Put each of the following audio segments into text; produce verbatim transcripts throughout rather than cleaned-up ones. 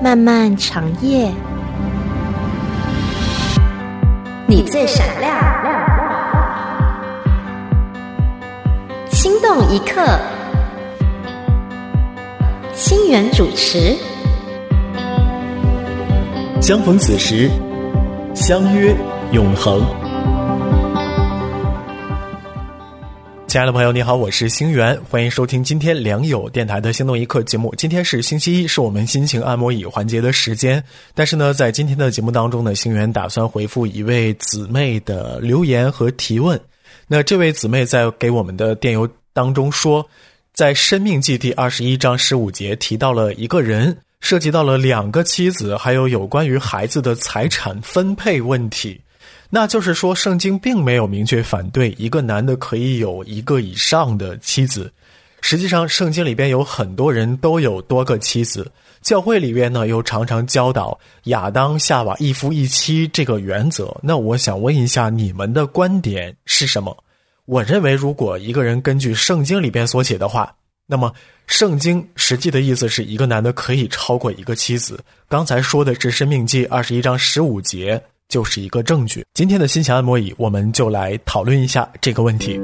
漫漫长夜，你最闪亮，心动一刻，星源主持。 相逢此时，相约永恒。亲爱的朋友你好，我是星源，欢迎收听今天良友电台的心动一刻节目。今天是星期一，是我们心情按摩椅环节的时间。但是呢，在今天的节目当中呢，星源打算回复一位姊妹的留言和提问。那这位姊妹在给我们的电邮当中说，在申命记第二十一章十五节提到了一个人，涉及到了两个妻子，还有有关于孩子的财产分配问题。那就是说，圣经并没有明确反对一个男的可以有一个以上的妻子。实际上，圣经里边有很多人都有多个妻子，教会里边呢又常常教导亚当夏娃一夫一妻这个原则。那我想问一下，你们的观点是什么？我认为，如果一个人根据圣经里边所写的话，那么圣经实际的意思是一个男的可以超过一个妻子。刚才说的是申命记二十一章十五节，就是一个证据。今天的心情按摩椅，我们就来讨论一下这个问题。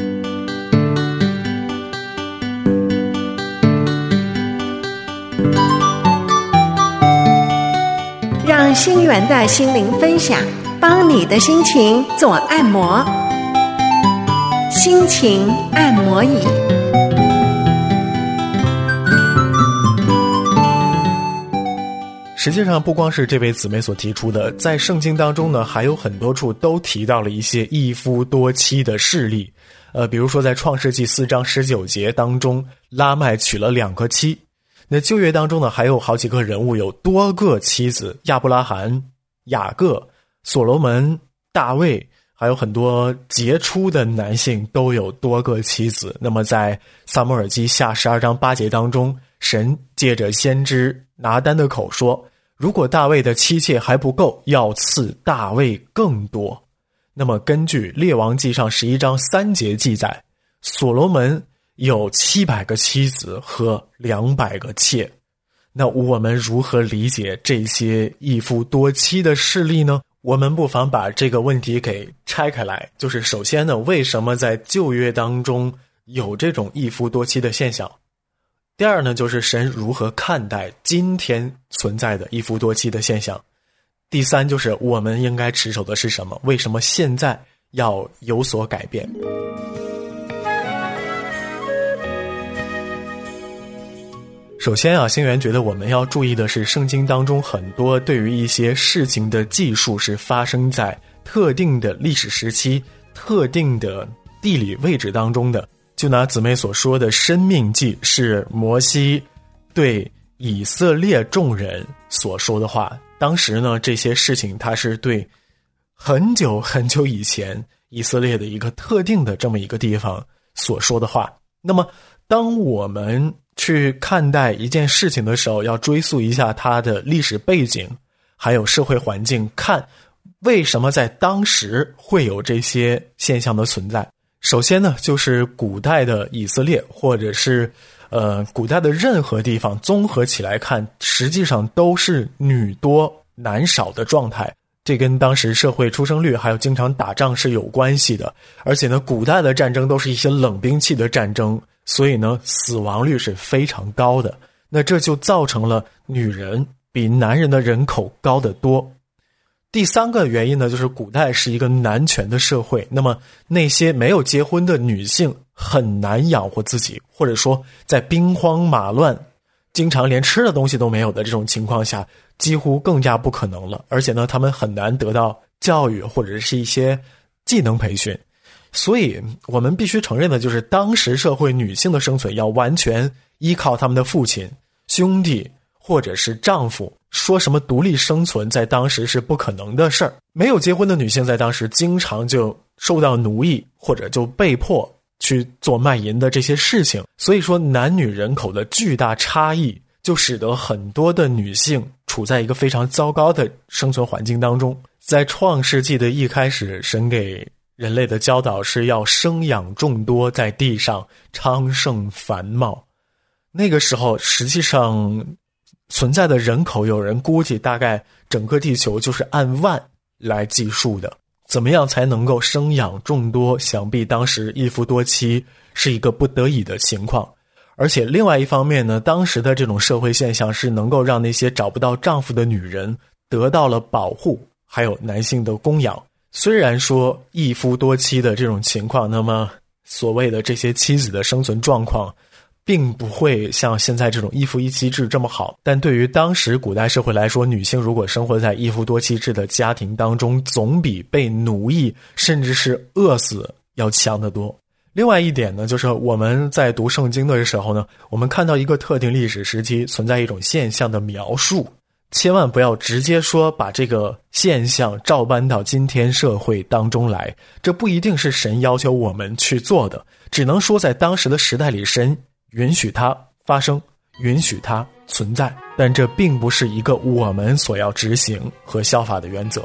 让星源的心灵分享帮你的心情做按摩，心情按摩椅。 实际上不光是这位姊妹所提出的，在圣经当中呢，还有很多处都提到了一些一夫多妻的事例。呃，比如说在创世纪四章十九节当中，拉麦娶了两个妻。那旧约当中呢，还有好几个人物有多个妻子，亚伯拉罕、雅各、所罗门、大卫，还有很多杰出的男性都有多个妻子。那么在撒母耳记下十二章八节当中，神借着先知拿单的口说，如果大卫的妻妾还不够，要赐大卫更多。那么根据列王记上十一章三节记载，所罗门有七百个妻子和两百个妾。那我们如何理解这些一夫多妻的事例呢？我们不妨把这个问题给拆开来，就是首先呢，为什么在旧约当中有这种一夫多妻的现象？第二呢，就是神如何看待今天存在的一夫多妻的现象。第三，就是我们应该持守的是什么？为什么现在要有所改变？首先啊，星源觉得我们要注意的是，圣经当中很多对于一些事情的记述是发生在特定的历史时期、特定的地理位置当中的。就拿姊妹所说的申命记，是摩西对以色列众人所说的话。当时呢，这些事情他是对很久很久以前以色列的一个特定的这么一个地方所说的话。那么当我们去看待一件事情的时候，要追溯一下它的历史背景还有社会环境，看为什么在当时会有这些现象的存在。首先呢，就是古代的以色列，或者是呃古代的任何地方，综合起来看，实际上都是女多男少的状态。这跟当时社会出生率还有经常打仗是有关系的。而且呢，古代的战争都是一些冷兵器的战争，所以呢，死亡率是非常高的。那这就造成了女人比男人的人口高得多。第三个原因呢，就是古代是一个男权的社会，那么那些没有结婚的女性很难养活自己，或者说在兵荒马乱，经常连吃的东西都没有的这种情况下，几乎更加不可能了。而且呢，他们很难得到教育或者是一些技能培训。所以我们必须承认的就是，当时社会女性的生存要完全依靠他们的父亲、兄弟或者是丈夫，说什么独立生存在当时是不可能的事儿。没有结婚的女性在当时经常就受到奴役，或者就被迫去做卖淫的这些事情。所以说男女人口的巨大差异，就使得很多的女性处在一个非常糟糕的生存环境当中。在创世纪的一开始，神给人类的教导是要生养众多，在地上昌盛繁茂。那个时候实际上存在的人口，有人估计大概整个地球就是按万来计数的。怎么样才能够生养众多？想必当时一夫多妻是一个不得已的情况。而且另外一方面呢，当时的这种社会现象是能够让那些找不到丈夫的女人得到了保护，还有男性的供养。虽然说一夫多妻的这种情况，那么所谓的这些妻子的生存状况并不会像现在这种一夫一妻制这么好，但对于当时古代社会来说，女性如果生活在一夫多妻制的家庭当中，总比被奴役甚至是饿死要强得多。另外一点呢，就是我们在读圣经的时候呢，我们看到一个特定历史时期存在一种现象的描述，千万不要直接说把这个现象照搬到今天社会当中来，这不一定是神要求我们去做的，只能说在当时的时代里，神允许它发生，允许它存在，但这并不是一个我们所要执行和效法的原则。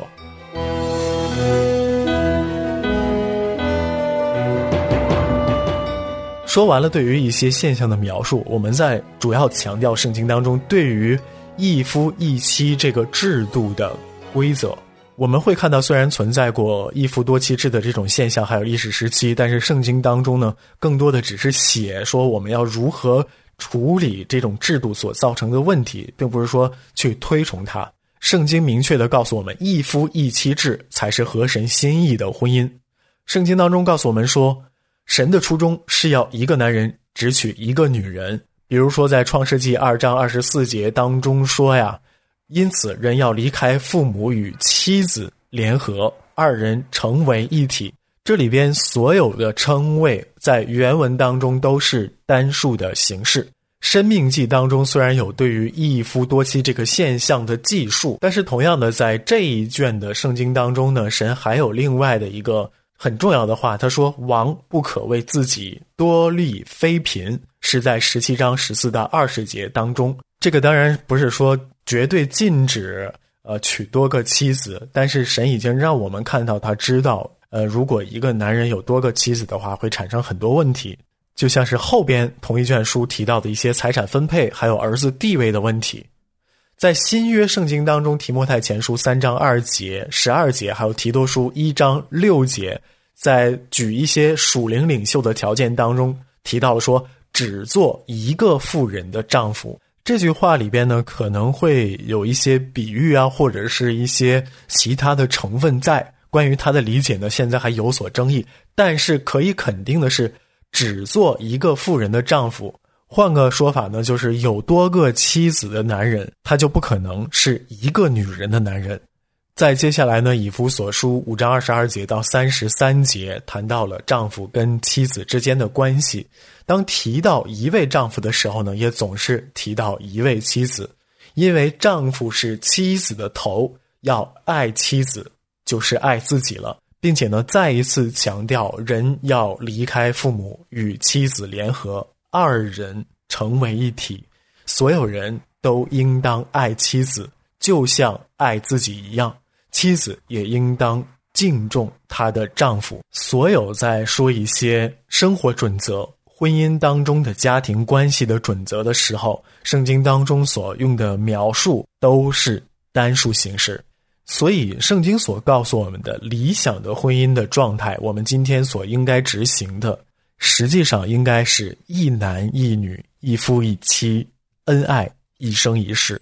说完了对于一些现象的描述，我们在主要强调圣经当中对于一夫一妻这个制度的规则。我们会看到，虽然存在过一夫多妻制的这种现象还有历史时期，但是圣经当中呢，更多的只是写说我们要如何处理这种制度所造成的问题，并不是说去推崇它。圣经明确地告诉我们，一夫一妻制才是合神心意的婚姻。圣经当中告诉我们说，神的初衷是要一个男人只娶一个女人。比如说在创世纪二章二十四节当中说呀，因此人要离开父母与妻子联合，二人成为一体。这里边所有的称谓在原文当中都是单数的形式。申命记当中虽然有对于一夫多妻这个现象的记述，但是同样的在这一卷的圣经当中呢，神还有另外的一个很重要的话，他说王不可为自己多立妃嫔，是在十七章十四到二十节当中。这个当然不是说绝对禁止呃娶多个妻子，但是神已经让我们看到，他知道呃如果一个男人有多个妻子的话，会产生很多问题，就像是后边同一卷书提到的一些财产分配还有儿子地位的问题。在新约圣经当中，提摩太前书三章二节、十二节，还有提多书一章六节，在举一些属灵领袖的条件当中提到了说，只做一个妇人的丈夫。这句话里边呢，可能会有一些比喻啊，或者是一些其他的成分在，关于他的理解呢，现在还有所争议。但是可以肯定的是，只做一个妇人的丈夫，换个说法呢，就是有多个妻子的男人，他就不可能是一个女人的男人。在接下来呢，以弗所书五章二十二节到三十三节谈到了丈夫跟妻子之间的关系。当提到一位丈夫的时候呢，也总是提到一位妻子，因为丈夫是妻子的头，要爱妻子就是爱自己了，并且呢，再一次强调人要离开父母与妻子联合，二人成为一体。所有人都应当爱妻子，就像爱自己一样，妻子也应当敬重她的丈夫。所有在说一些生活准则、婚姻当中的家庭关系的准则的时候，圣经当中所用的描述都是单数形式。所以圣经所告诉我们的理想的婚姻的状态，我们今天所应该执行的，实际上应该是一男一女，一夫一妻，恩爱一生一世。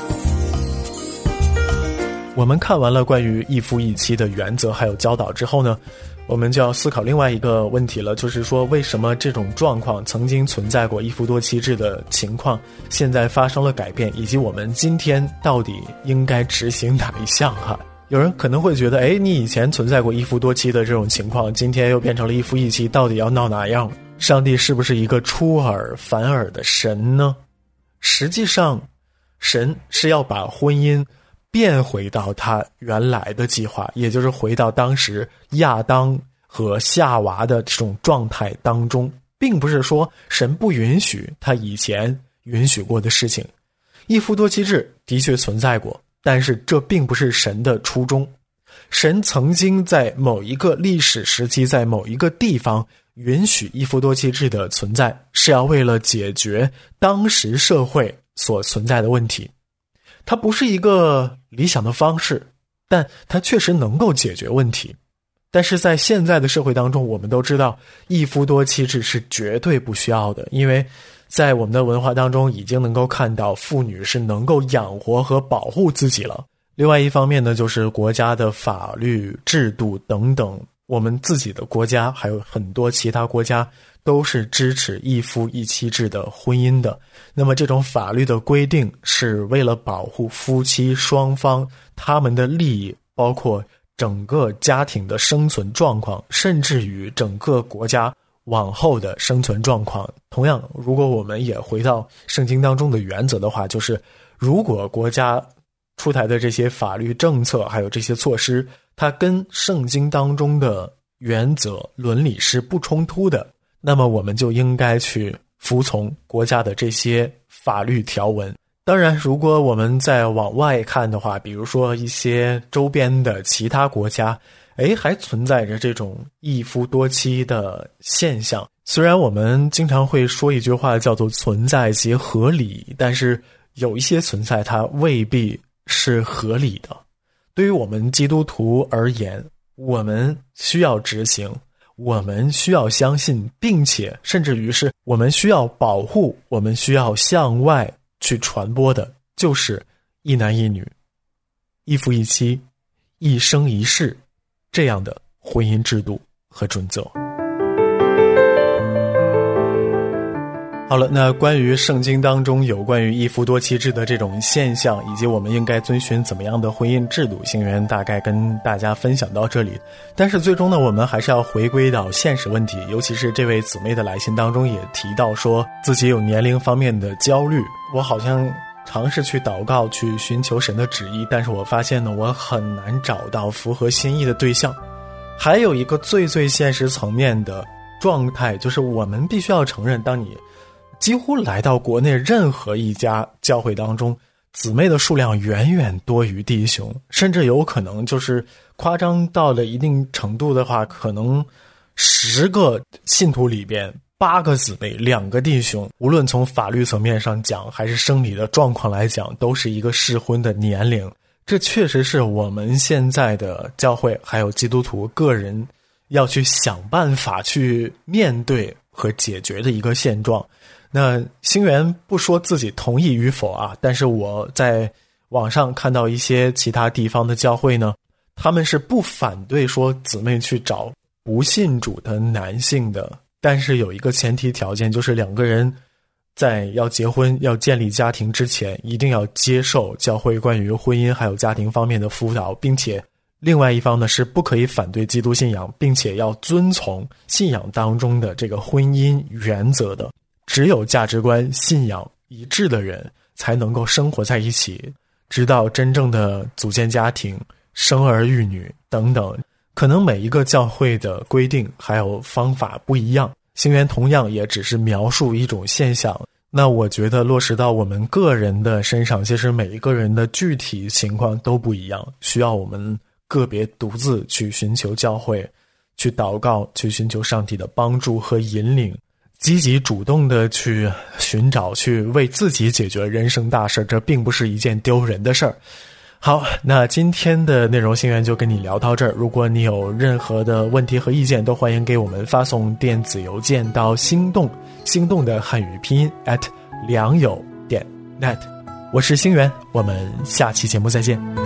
我们看完了关于一夫一妻的原则还有教导之后呢，我们就要思考另外一个问题了，就是说为什么这种状况曾经存在过一夫多妻制的情况，现在发生了改变，以及我们今天到底应该执行哪一项哈？有人可能会觉得，诶，你以前存在过一夫多妻的这种情况，今天又变成了一夫一妻，到底要闹哪样？上帝是不是一个出尔反尔的神呢？实际上，神是要把婚姻变回到他原来的计划，也就是回到当时亚当和夏娃的这种状态当中，并不是说神不允许他以前允许过的事情。一夫多妻制的确存在过，但是这并不是神的初衷。神曾经在某一个历史时期，在某一个地方允许一夫多妻制的存在，是要为了解决当时社会所存在的问题。 它不是一个理想的方式，但它确实能够解决问题。但是在现在的社会当中，我们都知道一夫多妻制是绝对不需要的，因为在我们的文化当中已经能够看到妇女是能够养活和保护自己了。另外一方面呢，就是国家的法律制度等等，我们自己的国家还有很多其他国家都是支持一夫一妻制的婚姻的。那么这种法律的规定是为了保护夫妻双方他们的利益，包括整个家庭的生存状况，甚至于整个国家往后的生存状况。同样，如果我们也回到圣经当中的原则的话，就是如果国家出台的这些法律政策还有这些措施，它跟圣经当中的原则伦理是不冲突的，那么我们就应该去服从国家的这些法律条文。当然，如果我们再往外看的话，比如说一些周边的其他国家，诶，还存在着这种一夫多妻的现象。虽然我们经常会说一句话叫做存在即合理，但是有一些存在它未必是合理的。对于我们基督徒而言，我们需要执行，我们需要相信，并且甚至于是我们需要保护，我们需要向外去传播的，就是一男一女，一夫一妻，一生一世这样的婚姻制度和准则。好了，那关于圣经当中有关于一夫多妻制的这种现象，以及我们应该遵循怎么样的婚姻制度，星源大概跟大家分享到这里。但是最终呢，我们还是要回归到现实问题，尤其是这位姊妹的来信当中也提到说自己有年龄方面的焦虑。我好像尝试去祷告，去寻求神的旨意，但是我发现呢，我很难找到符合心意的对象。还有一个最最现实层面的状态，就是我们必须要承认，当你几乎来到国内任何一家教会当中，姊妹的数量远远多于弟兄，甚至有可能就是夸张到了一定程度的话，可能十个信徒里边八个姊妹两个弟兄，无论从法律层面上讲还是生理的状况来讲，都是一个适婚的年龄。这确实是我们现在的教会还有基督徒个人要去想办法去面对和解决的一个现状。那星源不说自己同意与否啊，但是我在网上看到一些其他地方的教会呢，他们是不反对说姊妹去找不信主的男性的，但是有一个前提条件，就是两个人在要结婚要建立家庭之前，一定要接受教会关于婚姻还有家庭方面的辅导，并且另外一方呢是不可以反对基督信仰，并且要遵从信仰当中的这个婚姻原则的。只有价值观信仰一致的人才能够生活在一起，直到真正的组建家庭生儿育女等等。可能每一个教会的规定还有方法不一样，星源同样也只是描述一种现象。那我觉得落实到我们个人的身上，其实每一个人的具体情况都不一样，需要我们个别独自去寻求教会，去祷告，去寻求上帝的帮助和引领，积极主动的去寻找，去为自己解决人生大事，这并不是一件丢人的事儿。好，那今天的内容星源就跟你聊到这儿。如果你有任何的问题和意见，都欢迎给我们发送电子邮件到心动，心动的汉语拼音 at 良友点 net。我是星源，我们下期节目再见。